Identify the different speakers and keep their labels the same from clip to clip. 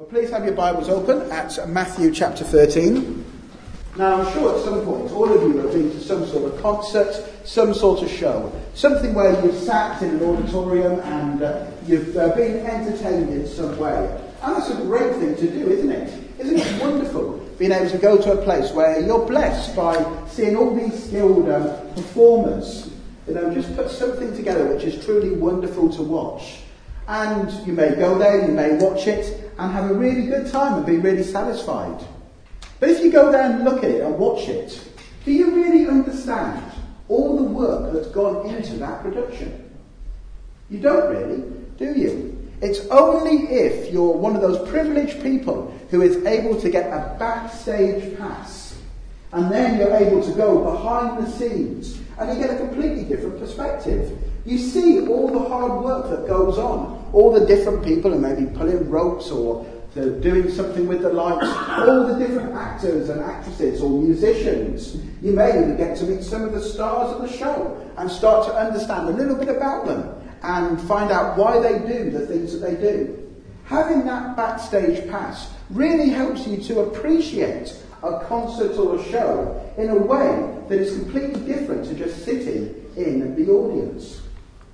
Speaker 1: Well, please have your Bibles open at Matthew chapter 13. Now, I'm sure at some point all of you have been to some sort of concert, some sort of show, something where you've sat in an auditorium and you've been entertained in some way. And that's a great thing to do, isn't it? Isn't it wonderful being able to go to a place where you're blessed by seeing all these skilled performers, just put something together which is truly wonderful to watch. And you may go there, you may watch it and have a really good time and be really satisfied. But if you go there and look at it and watch it, do you really understand all the work that's gone into that production? You don't really, do you? It's only if you're one of those privileged people who is able to get a backstage pass, and then you're able to go behind the scenes and you get a completely different perspective. You see all the hard work that goes on, all the different people who may be pulling ropes or they're doing something with the lights, all the different actors and actresses or musicians. You may even get to meet some of the stars of the show and start to understand a little bit about them and find out why they do the things that they do. Having that backstage pass really helps you to appreciate a concert or a show in a way that is completely different to just sitting in the audience.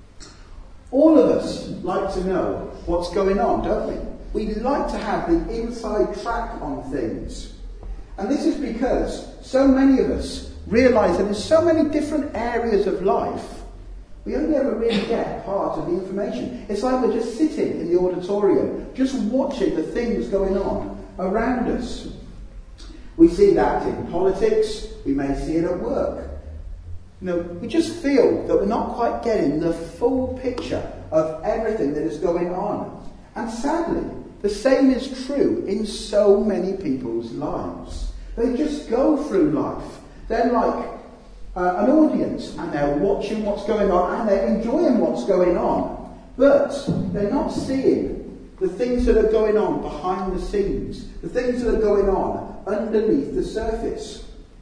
Speaker 1: All of us like to know what's going on, don't we? We like to have the inside track on things. And this is because so many of us realise that in so many different areas of life, we only ever really get part of the information. It's like we're just sitting in the auditorium, just watching the things going on around us. We see that in politics, we may see it at work. We just feel that we're not quite getting the full picture of everything that is going on. And sadly, the same is true in so many people's lives. They just go through life. They're like an audience, and they're watching what's going on, and they're enjoying what's going on. But they're not seeing the things that are going on behind the scenes, the things that are going on underneath the surface.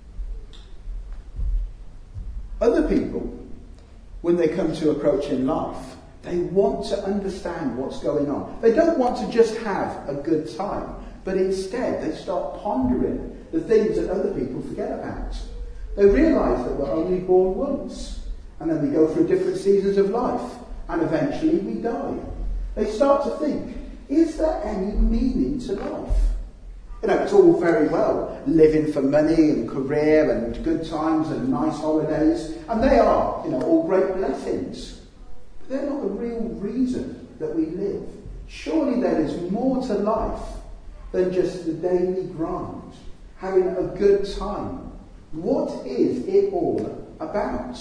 Speaker 1: Other people, when they come to approaching life, they want to understand what's going on. They don't want to just have a good time, but instead they start pondering the things that other people forget about. They realise that we're only born once, and then we go through different seasons of life, and eventually we die. They start to think, is there any meaning to life? It's all very well living for money and career and good times and nice holidays, and they are, all great blessings. But they're not the real reason that we live. Surely there is more to life than just the daily grind, having a good time. What is it all about?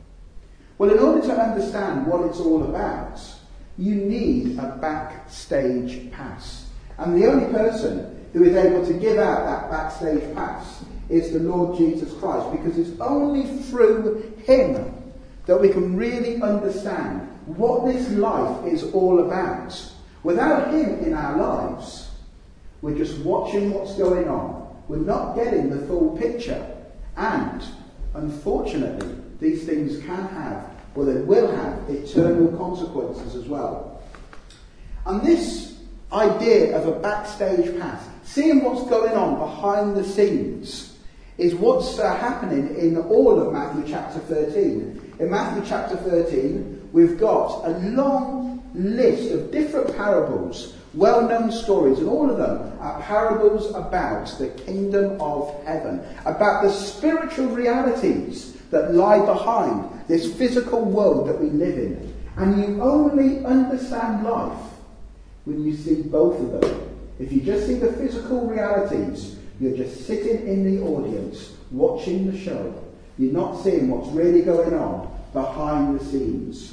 Speaker 1: Well, in order to understand what it's all about, you need a backstage pass. And the only person who is able to give out that backstage pass is the Lord Jesus Christ, because it's only through him that we can really understand what this life is all about. Without him in our lives, we're just watching what's going on. We're not getting the full picture. And, unfortunately, these things can have, or they will have, eternal consequences as well. And this idea of a backstage pass, seeing what's going on behind the scenes, is what's happening in all of Matthew chapter 13. In Matthew chapter 13, we've got a long list of different parables, well-known stories, and all of them are parables about the kingdom of heaven, about the spiritual realities that lie behind this physical world that we live in. And you only understand life when you see both of them. If you just see the physical realities, you're just sitting in the audience watching the show. You're not seeing what's really going on behind the scenes.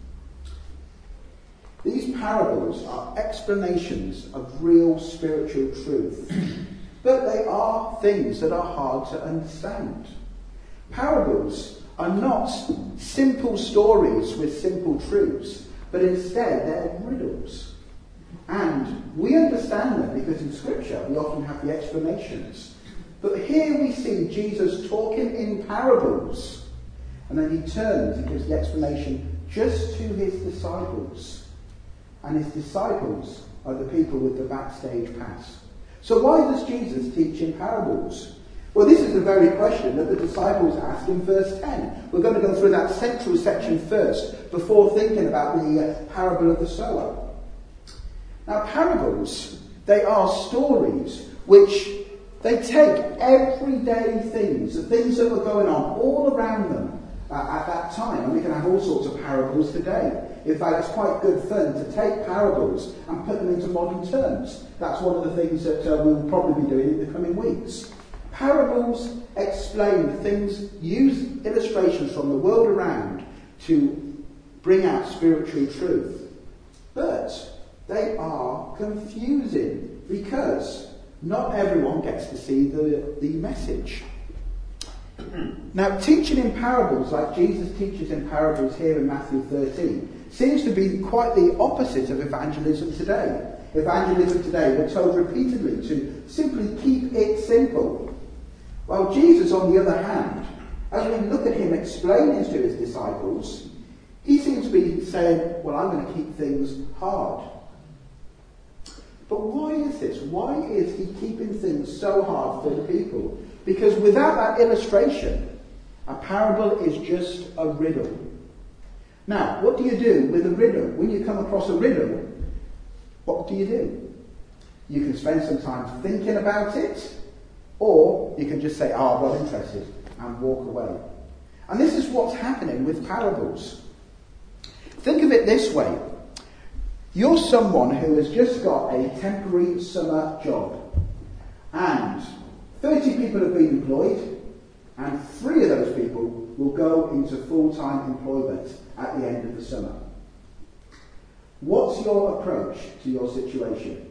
Speaker 1: These parables are explanations of real spiritual truth, but they are things that are hard to understand. Parables are not simple stories with simple truths, but instead they're riddles. And we understand them because in Scripture we often have the explanations. But here we see Jesus talking in parables, and then he turns and gives the explanation just to his disciples. And his disciples are the people with the backstage pass. So why does Jesus teach in parables? Well, this is the very question that the disciples ask in verse 10. We're going to go through that central section first, before thinking about the parable of the sower. Now, parables, they are stories which they take everyday things, the things that were going on all around them at that time. And we can have all sorts of parables today. In fact, it's quite good fun to take parables and put them into modern terms. That's one of the things that we'll probably be doing in the coming weeks. Parables explain things, use illustrations from the world around to bring out spiritual truth. But they are confusing because not everyone gets to see the message. Now, teaching in parables, like Jesus teaches in parables here in Matthew 13, seems to be quite the opposite of evangelism today. Evangelism today, we're told repeatedly to simply keep it simple. While Jesus, on the other hand, as we look at him explaining to his disciples, he seems to be saying, well, I'm going to keep things hard. But why is this? Why is he keeping things so hard for the people? Because without that illustration, a parable is just a riddle. Now, what do you do with a riddle? When you come across a riddle, what do? You can spend some time thinking about it, or you can just say, I'm not interested, and walk away. And this is what's happening with parables. Think of it this way. You're someone who has just got a temporary summer job, and 30 people have been employed, and 3 of those people will go into full-time employment at the end of the summer. What's your approach to your situation?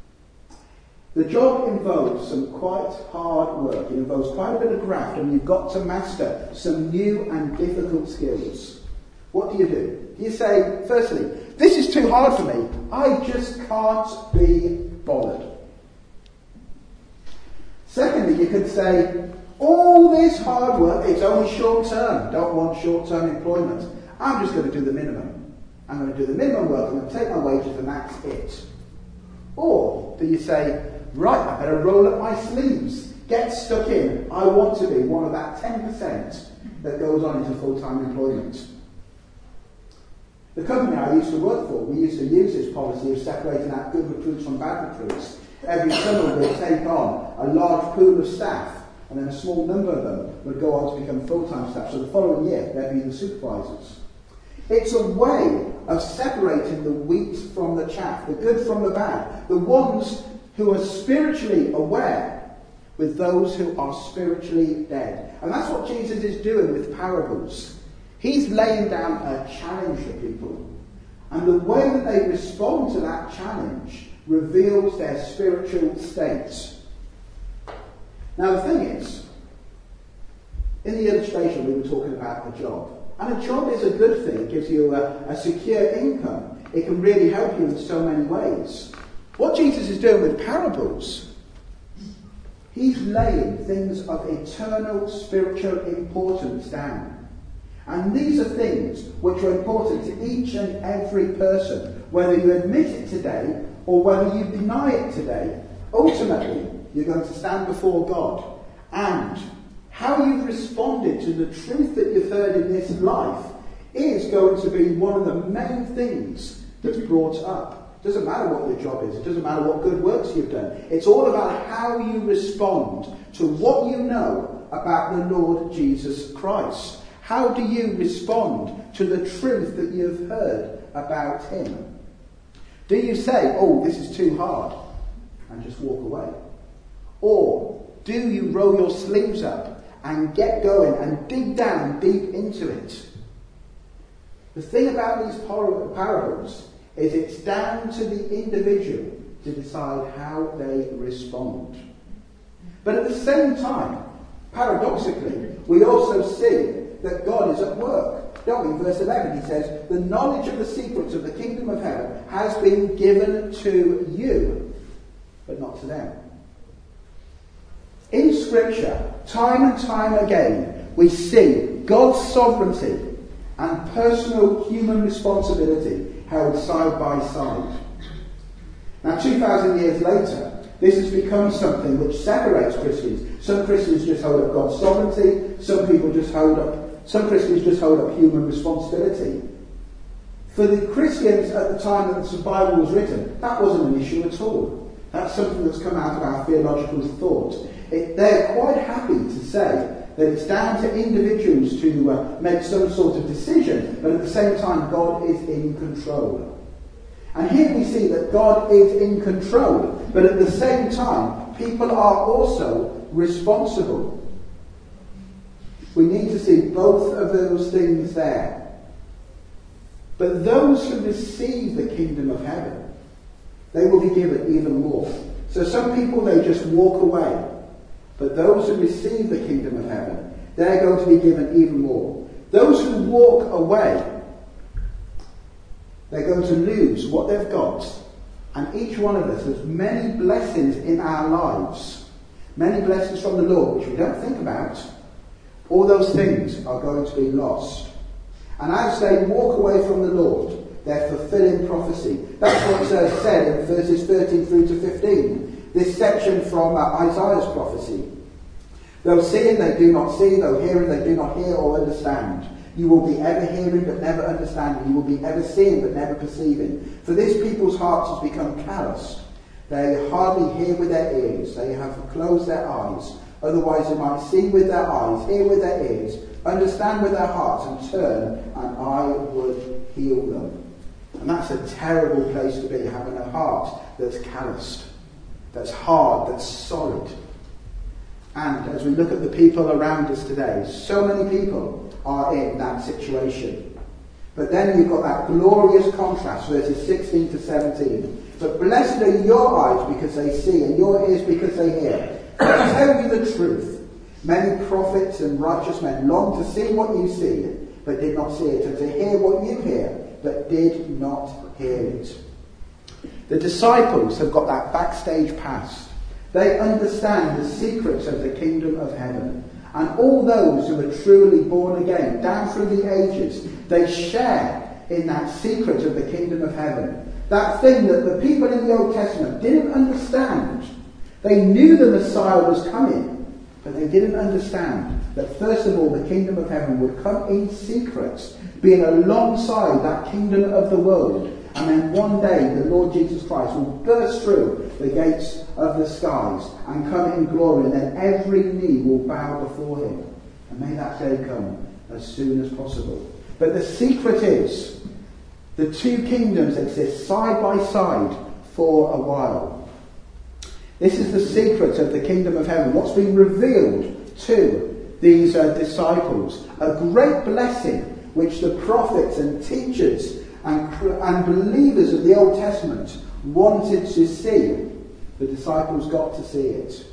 Speaker 1: The job involves some quite hard work. It involves quite a bit of graft, and you've got to master some new and difficult skills. What do? Do you say, firstly, this is too hard for me. I just can't be bothered. Secondly, you could say, all this hard work, it's only short term. Don't want short-term employment. I'm just going to do the minimum. I'm going to do the minimum work. I'm going to take my wages and that's it. Or do you say, right, I better roll up my sleeves. Get stuck in. I want to be one of that 10% that goes on into full-time employment. The company I used to work for, we used to use this policy of separating out good recruits from bad recruits. Every summer we'd take on a large pool of staff, and then a small number of them would go on to become full-time staff. So the following year, they'd be the supervisors. It's a way of separating the wheat from the chaff, the good from the bad, the ones who are spiritually aware with those who are spiritually dead. And that's what Jesus is doing with parables. He's laying down a challenge for people. And the way that they respond to that challenge reveals their spiritual state. Now the thing is, in the illustration we were talking about a job. And a job is a good thing. It gives you a secure income. It can really help you in so many ways. What Jesus is doing with parables, he's laying things of eternal spiritual importance down. And these are things which are important to each and every person, whether you admit it today or whether you deny it today. Ultimately, you're going to stand before God. And how you've responded to the truth that you've heard in this life is going to be one of the main things that's brought up. It doesn't matter what your job is. It doesn't matter what good works you've done. It's all about how you respond to what you know about the Lord Jesus Christ. How do you respond to the truth that you've heard about him? Do you say, oh, this is too hard, and just walk away? Or do you roll your sleeves up and get going and dig down deep into it? The thing about these parables is it's down to the individual to decide how they respond. But at the same time, paradoxically, we also see that God is at work. Don't we? Verse 11, he says, the knowledge of the secrets of the kingdom of heaven has been given to you, but not to them. In Scripture, time and time again, we see God's sovereignty and personal human responsibility held side by side. Now, 2,000 years later, this has become something which separates Christians. Some Christians just hold up God's sovereignty. Some Christians just hold up human responsibility. For the Christians at the time that the Bible was written, that wasn't an issue at all. That's something that's come out of our theological thought. They're quite happy to say that it's down to individuals to make some sort of decision, but at the same time, God is in control. And here we see that God is in control, but at the same time, people are also responsible. We need to see both of those things there. But those who receive the kingdom of heaven, they will be given even more. So some people, they just walk away. But those who receive the kingdom of heaven, they're going to be given even more. Those who walk away, they're going to lose what they've got. And each one of us has many blessings in our lives. Many blessings from the Lord, which we don't think about. All those things are going to be lost. And as they walk away from the Lord, they're fulfilling prophecy. That's what's said in verses 13 through to 15. This section from Isaiah's prophecy. Though seeing they do not see, though hearing they do not hear or understand. You will be ever hearing but never understanding. You will be ever seeing but never perceiving. For this people's hearts has become calloused. They hardly hear with their ears. They have closed their eyes. Otherwise they might see with their eyes, hear with their ears, understand with their hearts, and turn, and I would heal them. And that's a terrible place to be, having a heart that's calloused, that's hard, that's solid. And as we look at the people around us today, so many people are in that situation. But then you've got that glorious contrast, verses 16 to 17. But blessed are your eyes because they see, and your ears because they hear. I tell you the truth. Many prophets and righteous men long to see what you see, but did not see it, and to hear what you hear, but did not hear it. The disciples have got that backstage pass. They understand the secrets of the kingdom of heaven. And all those who are truly born again, down through the ages, they share in that secret of the kingdom of heaven. That thing that the people in the Old Testament didn't understand. They knew the Messiah was coming, but they didn't understand that first of all the kingdom of heaven would come in secret, being alongside that kingdom of the world. And then one day the Lord Jesus Christ will burst through the gates of the skies and come in glory, and then every knee will bow before him. And may that day come as soon as possible. But the secret is, the two kingdoms exist side by side for a while. This is the secret of the kingdom of heaven. What's been revealed to these disciples. A great blessing which the prophets and teachers and believers of the Old Testament wanted to see. The disciples got to see it.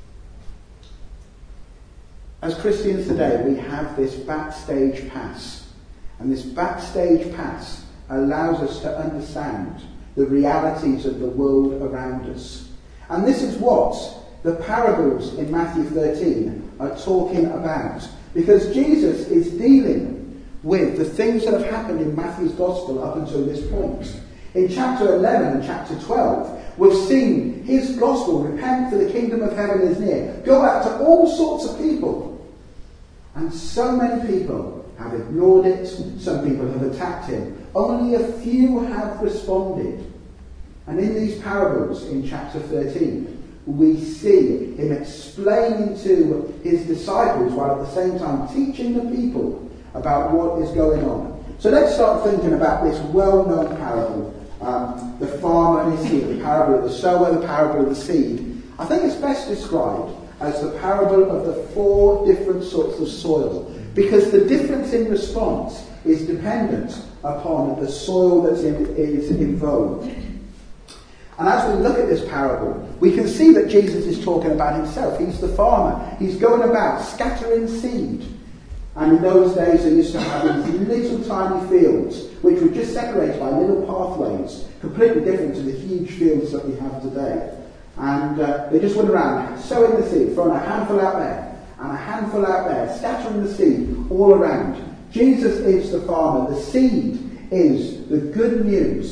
Speaker 1: As Christians today, we have this backstage pass. And this backstage pass allows us to understand the realities of the world around us. And this is what the parables in Matthew 13 are talking about. Because Jesus is dealing with the things that have happened in Matthew's Gospel up until this point. In chapter 11 and chapter 12, we've seen his Gospel, repent for the kingdom of heaven is near, go out to all sorts of people. And so many people have ignored it. Some people have attacked him. Only a few have responded. And in these parables in chapter 13, we see him explaining to his disciples while at the same time teaching the people about what is going on. So let's start thinking about this well-known parable, the farmer and his seed, the parable of the sower, the parable of the seed. I think it's best described as the parable of the 4 different sorts of soil, because the difference in response is dependent upon the soil that is involved. And as we look at this parable, we can see that Jesus is talking about himself. He's the farmer. He's going about scattering seed. And in those days they used to have these little tiny fields, which were just separated by little pathways, completely different to the huge fields that we have today. And they just went around sowing the seed, throwing a handful out there, and a handful out there, scattering the seed all around. Jesus is the farmer. The seed is the good news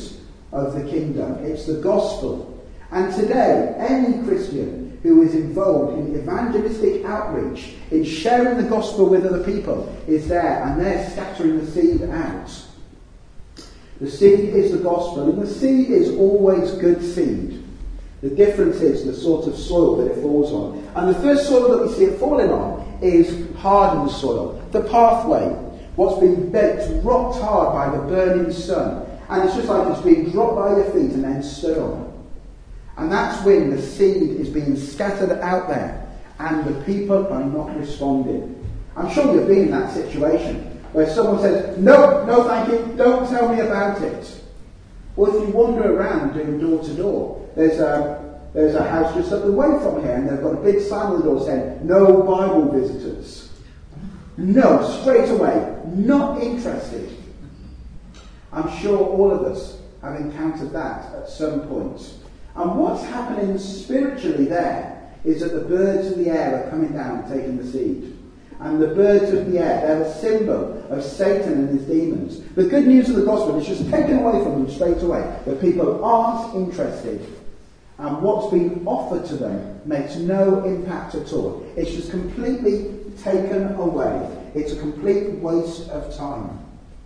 Speaker 1: of the kingdom. It's the gospel. And today, any Christian who is involved in evangelistic outreach, in sharing the gospel with other people, is there, and they're scattering the seed out. The seed is the gospel, and the seed is always good seed. The difference is the sort of soil that it falls on. And the first soil that we see it falling on is hardened soil. The pathway, what's been baked, rocked hard by the burning sun. And it's just like it's being dropped by your feet and then stood on. And that's when the seed is being scattered out there and the people are not responding. I'm sure you've been in that situation where someone says, no thank you, don't tell me about it. Or if you wander around doing door to door, there's a house just up the way from here and they've got a big sign on the door saying, no Bible visitors. No, straight away, not interested. I'm sure all of us have encountered that at some point. And what's happening spiritually there is that the birds of the air are coming down and taking the seed. And the birds of the air, they're a symbol of Satan and his demons. The good news of the gospel is just taken away from them straight away. The people aren't interested. And what's being offered to them makes no impact at all. It's just completely taken away. It's a complete waste of time.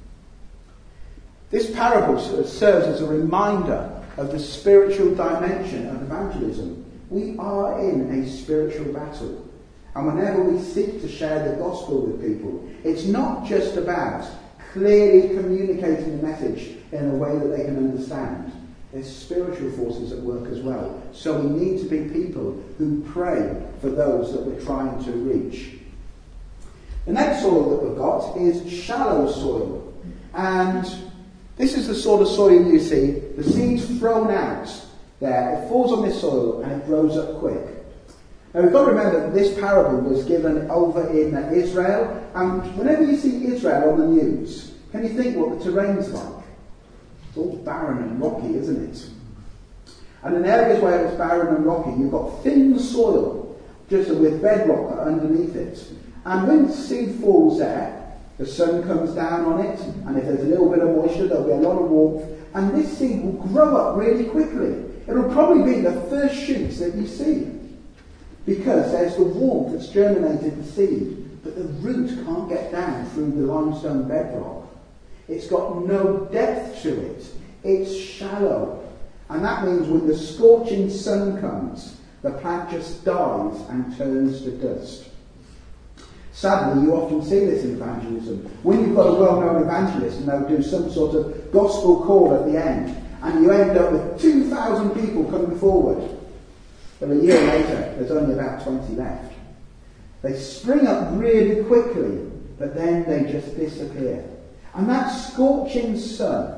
Speaker 1: This parable serves as a reminder of the spiritual dimension of evangelism. We are in a spiritual battle. And whenever we seek to share the gospel with people, it's not just about clearly communicating the message in a way that they can understand. There's spiritual forces at work as well. So we need to be people who pray for those that we're trying to reach. The next soil that we've got is shallow soil. And this is the sort of soil you see. The seed's thrown out there. It falls on this soil and it grows up quick. Now we've got to remember that this parable was given over in Israel. And whenever you see Israel on the news, can you think what the terrain's like? It's all barren and rocky, isn't it? And in areas where it's barren and rocky, you've got thin soil, just with bedrock underneath it. And when seed falls there, the sun comes down on it, and if there's a little bit of moisture, there'll be a lot of warmth, and this seed will grow up really quickly. It'll probably be the first shoots that you see, because there's the warmth that's germinated the seed, but the root can't get down through the limestone bedrock. It's got no depth to it. It's shallow. And that means when the scorching sun comes, the plant just dies and turns to dust. Sadly, you often see this in evangelism. When you've got a well-known evangelist and they'll do some sort of gospel call at the end, and you end up with 2,000 people coming forward, but a year later, there's only about 20 left. They spring up really quickly, but then they just disappear. And that scorching sun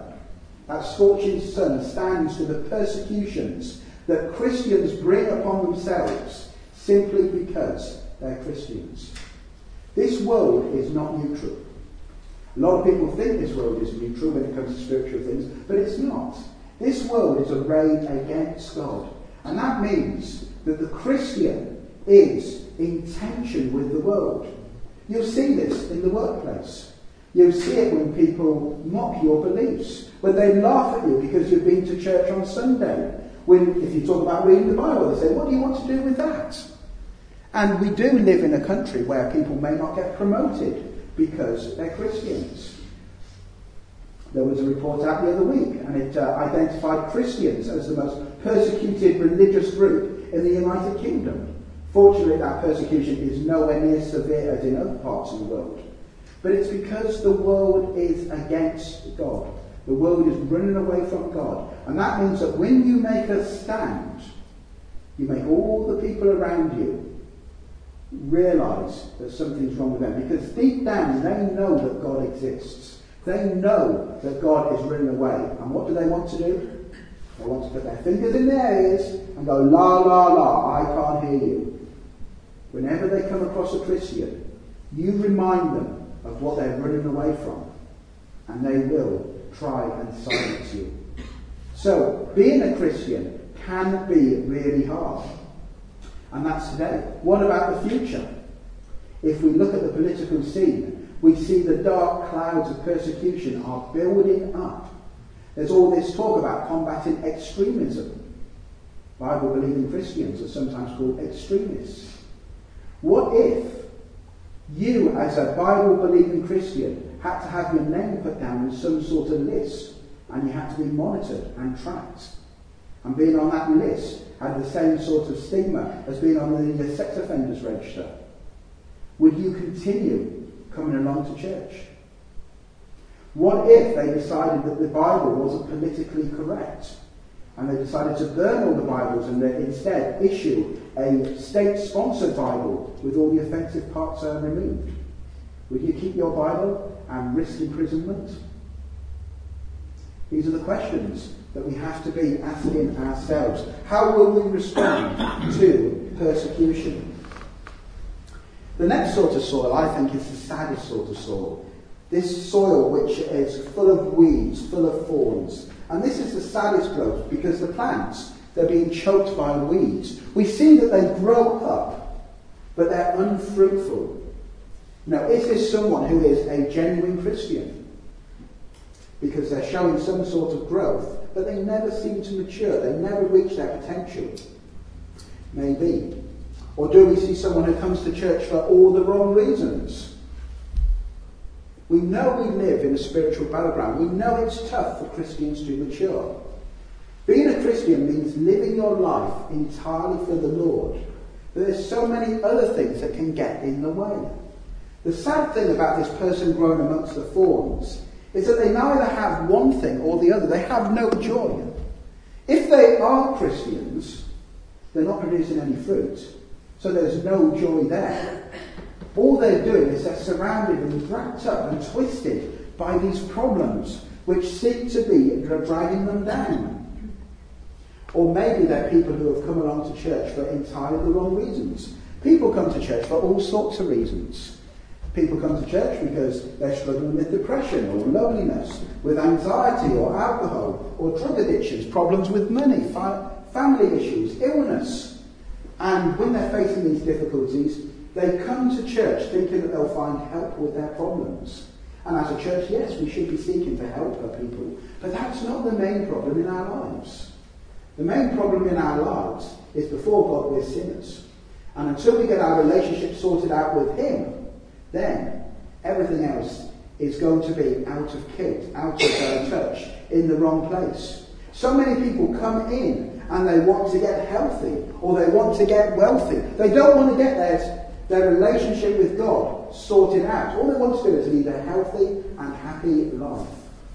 Speaker 1: stands for the persecutions that Christians bring upon themselves simply because they're Christians. This world is not neutral. A lot of people think this world is neutral when it comes to spiritual things, but it's not. This world is arrayed against God. And that means that the Christian is in tension with the world. You'll see this in the workplace. You'll see it when people mock your beliefs, when they laugh at you because you've been to church on Sunday. When, if you talk about reading the Bible, they say, what do you want to do with that? And we do live in a country where people may not get promoted because they're Christians. There was a report out the other week, and it identified Christians as the most persecuted religious group in the United Kingdom. Fortunately, that persecution is nowhere near severe as in other parts of the world. But it's because the world is against God. The world is running away from God. And that means that when you make a stand, you make all the people around you realise that something's wrong with them. Because deep down, they know that God exists. They know that God is running away. And what do they want to do? They want to put their fingers in their ears and go, la, la, la, I can't hear you. Whenever they come across a Christian, you remind them of what they're running away from, and they will try and silence you. So, being a Christian can be really hard. And that's today. What about the future? If we look at the political scene, we see the dark clouds of persecution are building up. There's all this talk about combating extremism. Bible-believing Christians are sometimes called extremists. What if you, as a Bible-believing Christian, had to have your name put down in some sort of list, and you had to be monitored and tracked? And being on that list had the same sort of stigma as being on the sex offenders register. Would you continue coming along to church? What if they decided that the Bible wasn't politically correct, and they decided to burn all the Bibles and instead issue a state-sponsored Bible with all the offensive parts removed? Would you keep your Bible and risk imprisonment? These are the questions that we have to be asking ourselves. How will we respond to persecution? The next sort of soil, I think, is the saddest sort of soil. This soil which is full of weeds, full of thorns. And this is the saddest growth because the plants, they're being choked by weeds. We see that they grow up, but they're unfruitful. Now, is this someone who is a genuine Christian? Because they're showing some sort of growth, but they never seem to mature. They never reach their potential. Maybe. Or do we see someone who comes to church for all the wrong reasons? We know we live in a spiritual battleground. We know it's tough for Christians to mature. Being a Christian means living your life entirely for the Lord. But there's so many other things that can get in the way. The sad thing about this person growing amongst the thorns is that they neither have one thing or the other. They have no joy. If they are Christians, they're not producing any fruit. So there's no joy there. All they're doing is they're surrounded and wrapped up and twisted by these problems which seem to be dragging them down. Or maybe they're people who have come along to church for entirely the wrong reasons. People come to church for all sorts of reasons. People come to church because they're struggling with depression or loneliness, with anxiety or alcohol or drug addictions, problems with money, family issues, illness. And when they're facing these difficulties, they come to church thinking that they'll find help with their problems. And as a church, yes, we should be seeking to help our people. But that's not the main problem in our lives. The main problem in our lives is before God we're sinners. And until we get our relationship sorted out with Him, then everything else is going to be out of kilt, out of touch, in the wrong place. So many people come in and they want to get healthy or they want to get wealthy. They don't want to get their relationship with God sorted out. All they want to do is lead a healthy and happy life.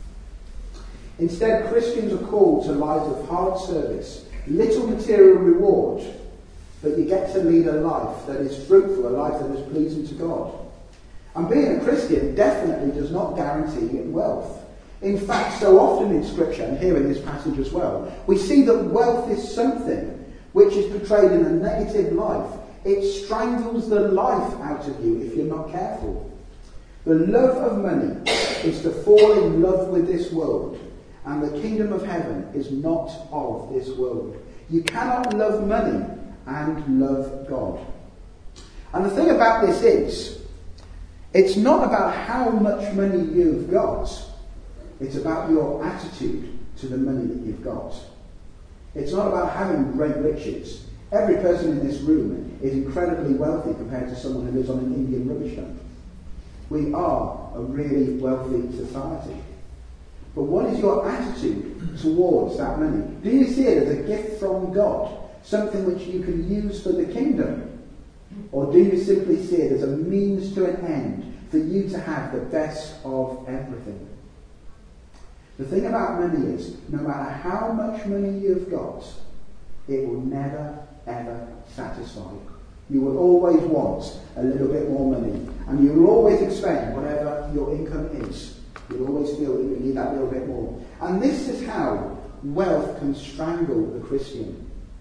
Speaker 1: Instead, Christians are called to lives of hard service, little material reward, but you get to lead a life that is fruitful, a life that is pleasing to God. And being a Christian definitely does not guarantee wealth. In fact, so often in Scripture, and here in this passage as well, we see that wealth is something which is portrayed in a negative life. It strangles the life out of you if you're not careful. The love of money is to fall in love with this world, and the kingdom of heaven is not of this world. You cannot love money and love God. And the thing about this is, it's not about how much money you've got. It's about your attitude to the money that you've got. It's not about having great riches. Every person in this room is incredibly wealthy compared to someone who lives on an Indian rubbish dump. We are a really wealthy society. But what is your attitude towards that money? Do you see it as a gift from God? Something which you can use for the kingdom? Or do you simply see it as a means to an end for you to have the best of everything? The thing about money is, no matter how much money you've got, it will never, ever satisfy. You will always want a little bit more money. And you will always expend whatever your income is. You'll always feel that you need that little bit more. And this is how wealth can strangle the Christian.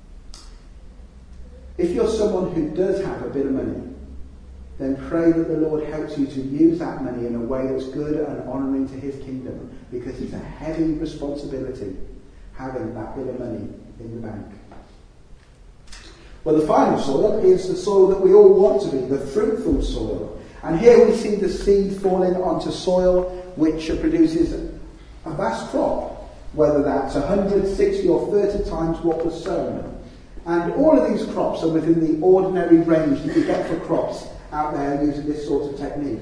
Speaker 1: If you're someone who does have a bit of money, then pray that the Lord helps you to use that money in a way that's good and honouring to His kingdom, because it's a heavy responsibility having that bit of money in the bank. Well, the final soil is the soil that we all want to be, the fruitful soil. And here we see the seed falling onto soil which produces a vast crop. whether that's 100, 60 or 30 times what was sown. And all of these crops are within the ordinary range that you get for crops out there using this sort of technique.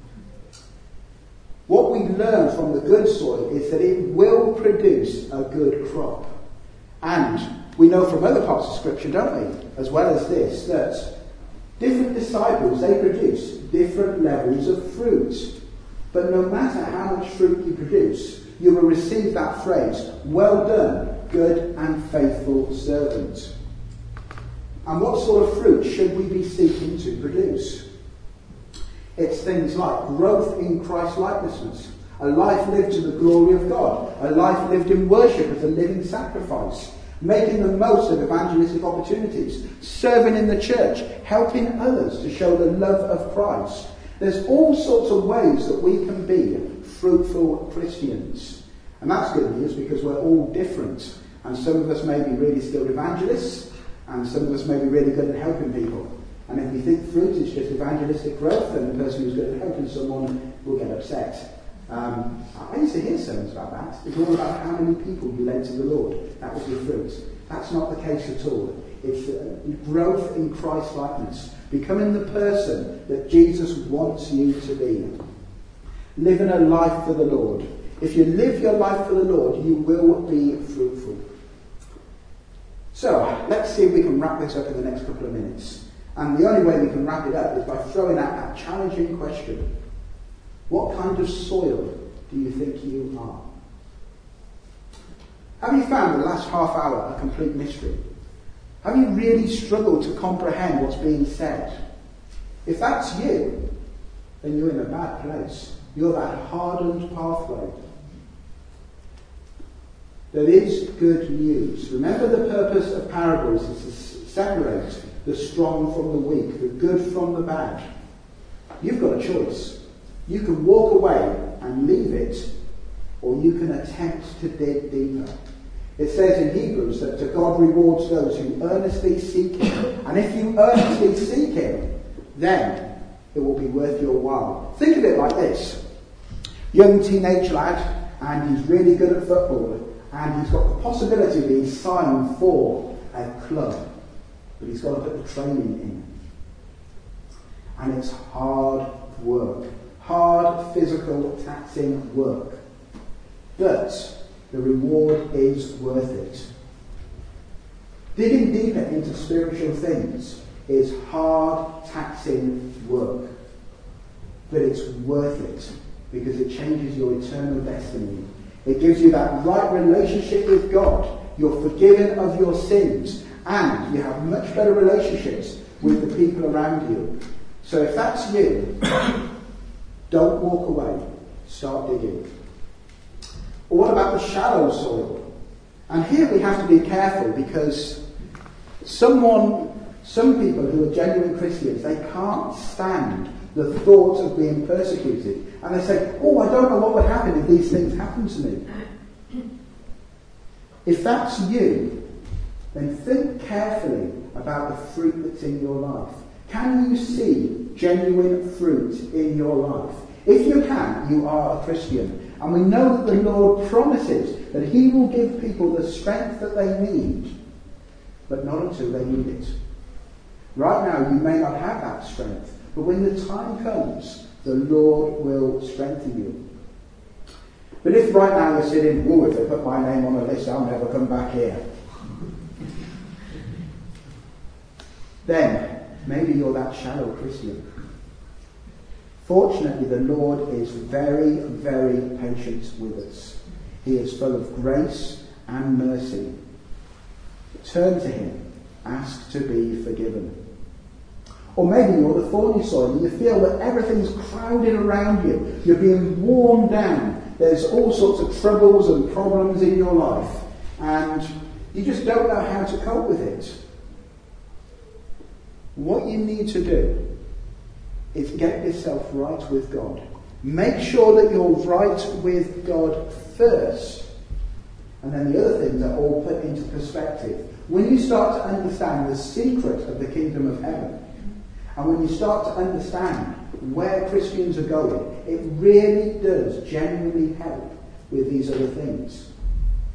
Speaker 1: What we learn from the good soil is that it will produce a good crop. And we know from other parts of Scripture, don't we, as well as this, that different disciples, they produce different levels of fruit. But no matter how much fruit you produce, you will receive that phrase, "Well done, good and faithful servant." And what sort of fruit should we be seeking to produce? It's things like growth in Christ-likeness, a life lived to the glory of God, a life lived in worship as a living sacrifice, making the most of evangelistic opportunities, serving in the church, helping others to show the love of Christ. There's all sorts of ways that we can be fruitful Christians. And that's good news because we're all different. And some of us may be really skilled evangelists, and some of us may be really good at helping people. And if we think fruit is just evangelistic growth, then the person who's good at helping someone will get upset. I used to hear sermons about that. It's all about how many people you led to the Lord. That was your fruit. That's not the case at all. It's growth in Christ-likeness, becoming the person that Jesus wants you to be. Living a life for the Lord. If you live your life for the Lord, you will be fruitful. So, let's see if we can wrap this up in the next couple of minutes. And the only way we can wrap it up is by throwing out that challenging question. What kind of soil do you think you are? Have you found the last half hour a complete mystery? Have you really struggled to comprehend what's being said? If that's you, then you're in a bad place. You're that hardened pathway. There is good news. Remember, the purpose of parables is to separate the strong from the weak, the good from the bad. You've got a choice. You can walk away and leave it, or you can attempt to dig deeper. It says in Hebrews that God rewards those who earnestly seek Him. And if you earnestly seek Him, then it will be worth your while. Think of it like this. Young teenage lad, and he's really good at football, and he's got the possibility of being signed for a club. But he's got to put the training in. And it's hard work. Hard, physical, taxing work. But the reward is worth it. Digging deeper into spiritual things is hard, taxing work. But it's worth it because it changes your eternal destiny. It gives you that right relationship with God. You're forgiven of your sins. And you have much better relationships with the people around you. So if that's you, don't walk away. Start digging. Or what about the shallow soil? And here we have to be careful because some people who are genuine Christians, they can't stand the thought of being persecuted. And they say, "Oh, I don't know what would happen if these things happened to me." If that's you, then think carefully about the fruit that's in your life. Can you see genuine fruit in your life? If you can, you are a Christian. And we know that the Lord promises that He will give people the strength that they need, but not until they need it. Right now, you may not have that strength, but when the time comes, the Lord will strengthen you. But if right now you're sitting, "Oh, if they put my name on a list, I'll never come back here," then maybe you're that shallow Christian. Fortunately, the Lord is very, very patient with us. He is full of grace and mercy. Turn to Him. Ask to be forgiven. Or maybe you're the thorny soil and you feel that everything's crowded around you. You're being worn down. There's all sorts of troubles and problems in your life. And you just don't know how to cope with it. What you need to do is get yourself right with God. Make sure that you're right with God first. And then the other things are all put into perspective. When you start to understand the secret of the kingdom of heaven, and when you start to understand where Christians are going, it really does genuinely help with these other things.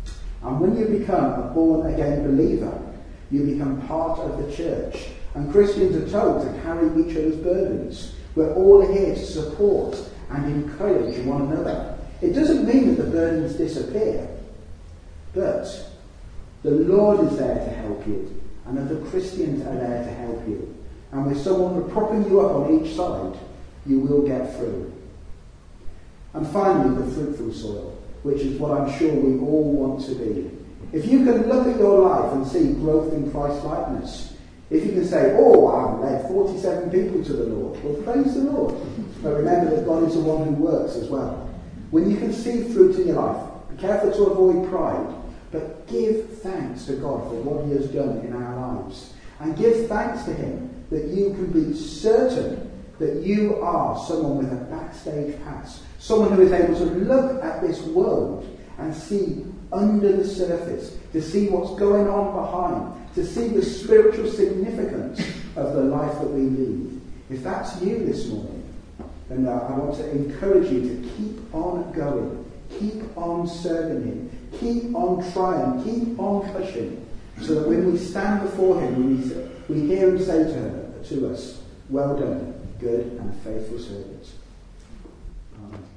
Speaker 1: And when you become a born-again believer, you become part of the church. And Christians are told to carry each other's burdens. We're all here to support and encourage one another. It doesn't mean that the burdens disappear, but the Lord is there to help you, and other Christians are there to help you. And with someone propping you up on each side, you will get through. And finally, the fruitful soil, which is what I'm sure we all want to be. If you can look at your life and see growth in Christ-likeness, if you can say, oh, I've led 47 people to the Lord, well, praise the Lord. But remember that God is the one who works as well. When you can see fruit in your life, be careful to avoid pride, but give thanks to God for what he has done in our lives. And give thanks to him that you can be certain that you are someone with a backstage pass. Someone who is able to look at this world and see under the surface, to see what's going on behind, to see the spiritual significance of the life that we lead. If that's you this morning, then I want to encourage you to keep on going, keep on serving him, keep on trying, keep on pushing, so that when we stand before him, we hear him say to us, well done, good and faithful servant. Amen.